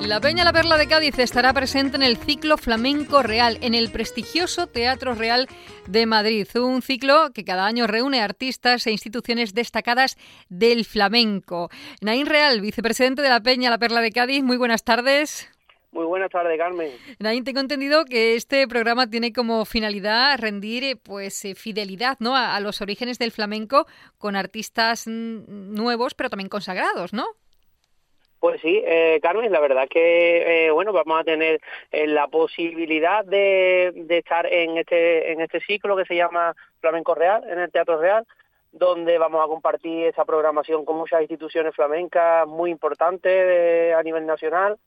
La Peña La Perla de Cádiz estará presente en el ciclo Flamenco Real, en el prestigioso Teatro Real de Madrid. Un ciclo que cada año reúne artistas e instituciones destacadas del flamenco. Naín Real, vicepresidente de la Peña La Perla de Cádiz, muy buenas tardes. Muy buenas tardes, Carmen. Naín, tengo entendido que este programa tiene como finalidad rendir fidelidad, ¿no?, a los orígenes del flamenco con artistas nuevos, pero también consagrados, ¿no? Pues sí, Carmen, la verdad que vamos a tener la posibilidad de estar en este ciclo que se llama Flamenco Real, en el Teatro Real, donde vamos a compartir esa programación con muchas instituciones flamencas muy importantes a nivel nacional.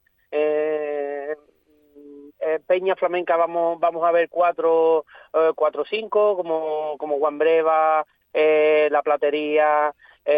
Peña flamenca vamos a ver cuatro o cinco, como Juan Breva, La Platería,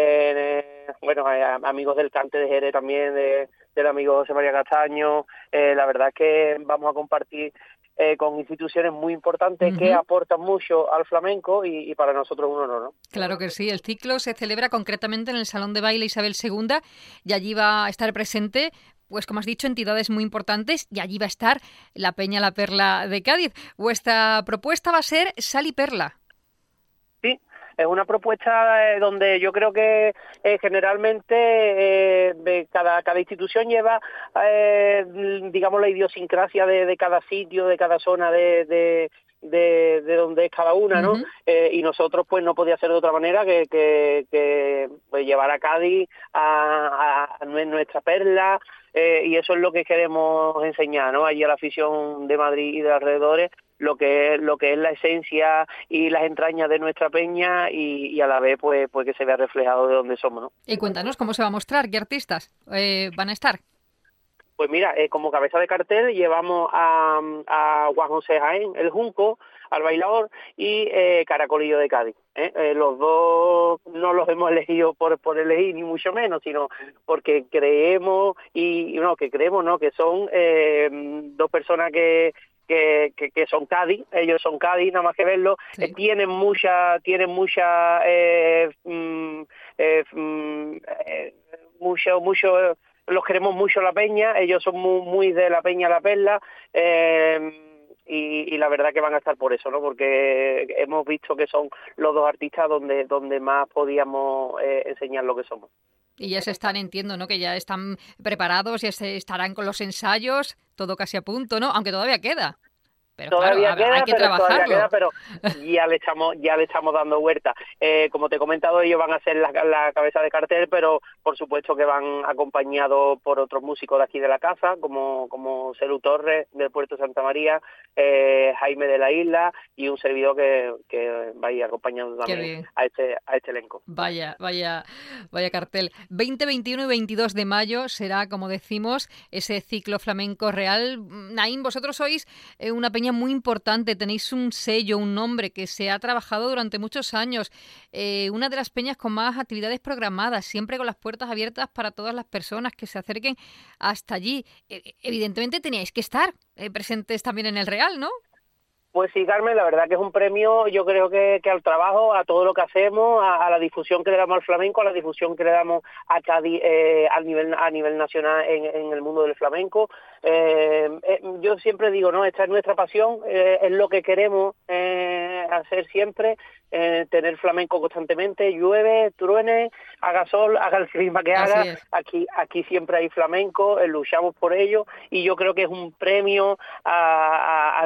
amigos del Cante de Jerez también, del amigo José María Castaño. La verdad es que vamos a compartir con instituciones muy importantes que aportan mucho al flamenco y para nosotros un honor, ¿no? Claro que sí. El ciclo se celebra concretamente en el Salón de Baile Isabel II y allí va a estar presente, pues como has dicho, entidades muy importantes, y allí va a estar la Peña La Perla de Cádiz. Vuestra propuesta va a ser Sal y Perla. Sí, es una propuesta donde yo creo que generalmente cada institución lleva, digamos, la idiosincrasia de cada sitio, de cada zona de donde es cada una, ¿no? Y nosotros pues no podía ser de otra manera que pues, llevar a Cádiz a nuestra perla, y eso es lo que queremos enseñar, ¿no? Allí a la afición de Madrid y de alrededores, lo que es la esencia y las entrañas de nuestra peña, y a la vez pues que se vea reflejado de dónde somos, ¿no? Y cuéntanos cómo se va a mostrar, qué artistas van a estar. Pues mira, como cabeza de cartel llevamos a Juan José Jaén, el Junco, al bailador, y Caracolillo de Cádiz. Los dos no los hemos elegido por elegir, ni mucho menos, sino porque creemos, que son dos personas que son Cádiz. Ellos son Cádiz, nada más que verlo. Sí. Tienen mucha mucho. Los queremos mucho la peña, ellos son muy de la Peña La Perla, y la verdad que van a estar por eso, ¿no? Porque hemos visto que son los dos artistas donde más podíamos enseñar lo que somos. Y ya se están, entiendo, ¿no?, que ya están preparados, ya se estarán con los ensayos, todo casi a punto, ¿no? Aunque todavía queda. Pero todavía claro, hay que trabajarlo. Pero ya le estamos dando vuelta. Como te he comentado, ellos van a ser la cabeza de cartel, pero por supuesto que van acompañados por otros músicos de aquí de la casa, como Celu Torres del Puerto Santa María, Jaime de la Isla, y un servidor que va a ir acompañando también a este elenco. Vaya cartel. 20, 21 y 22 de mayo será, como decimos, ese ciclo flamenco real. Naín, vosotros sois una peña muy importante, tenéis un sello, un nombre que se ha trabajado durante muchos años, una de las peñas con más actividades programadas, siempre con las puertas abiertas para todas las personas que se acerquen hasta allí. Evidentemente teníais que estar presentes también en el Real, ¿no? Pues sí, Carmen, la verdad que es un premio, yo creo que al trabajo, a todo lo que hacemos, a la difusión que le damos al flamenco, a la difusión que le damos a Cádiz a nivel nacional en el mundo del flamenco. Yo siempre digo, ¿no?, esta es nuestra pasión, es lo que queremos hacer siempre, tener flamenco constantemente, llueve, truene, haga sol, haga el clima que haga, aquí siempre hay flamenco, luchamos por ello, y yo creo que es un premio a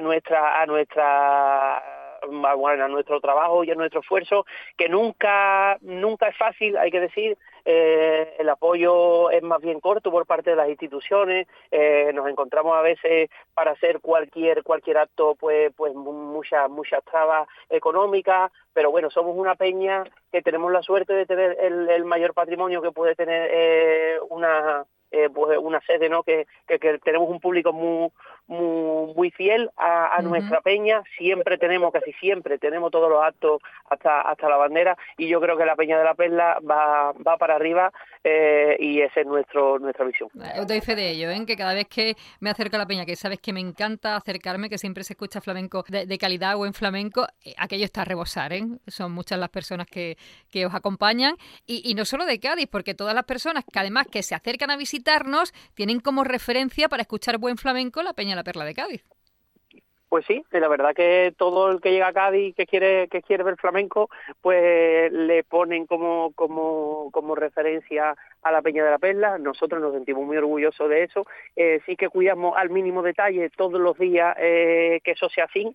nuestro trabajo y a nuestro esfuerzo, que nunca es fácil, hay que decir. El apoyo es más bien corto por parte de las instituciones. Nos encontramos a veces para hacer cualquier acto pues muchas trabas económicas, pero bueno, somos una peña que tenemos la suerte de tener el mayor patrimonio que puede tener una sede, ¿no? Que tenemos un público muy fiel a nuestra peña. Casi siempre tenemos todos los actos hasta la bandera, y yo creo que la Peña de la Perla va para arriba, y esa es nuestra visión. Os doy fe de ello, que cada vez que me acerco a la peña, que sabes que me encanta acercarme, que siempre se escucha flamenco de calidad, buen flamenco, aquello está a rebosar, son muchas las personas que os acompañan, y no solo de Cádiz, porque todas las personas que además que se acercan a visitarnos tienen como referencia para escuchar buen flamenco la Peña de la Perla de Cádiz. Pues sí, la verdad que todo el que llega a Cádiz que quiere ver flamenco, pues le ponen como referencia a la Peña de la Perla. Nosotros nos sentimos muy orgullosos de eso. Sí que cuidamos al mínimo detalle todos los días que eso sea así,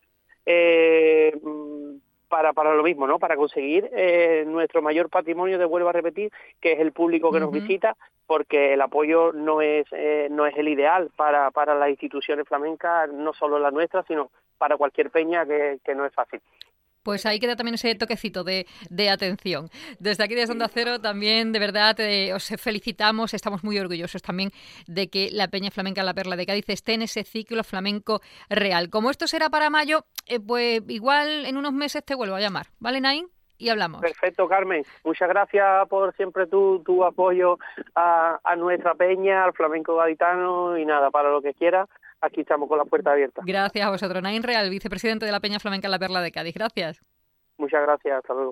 para lo mismo, ¿no? Para conseguir nuestro mayor patrimonio, vuelvo a repetir, que es el público que nos visita, porque el apoyo no es el ideal para las instituciones flamencas, no solo la nuestra, sino para cualquier peña, que no es fácil. Pues ahí queda también ese toquecito de atención. Desde aquí, desde Onda Cero, también de verdad os felicitamos, estamos muy orgullosos también de que la Peña Flamenca La Perla de Cádiz esté en ese ciclo flamenco real. Como esto será para mayo, pues igual en unos meses te vuelvo a llamar, ¿vale, Naín? Y hablamos. Perfecto, Carmen. Muchas gracias por siempre tu apoyo a nuestra peña, al flamenco gaditano, y nada, para lo que quieras, aquí estamos con la puerta abierta. Gracias a vosotros. Naín Real, vicepresidente de la Peña Flamenca La Perla de Cádiz. Gracias. Muchas gracias. Hasta luego.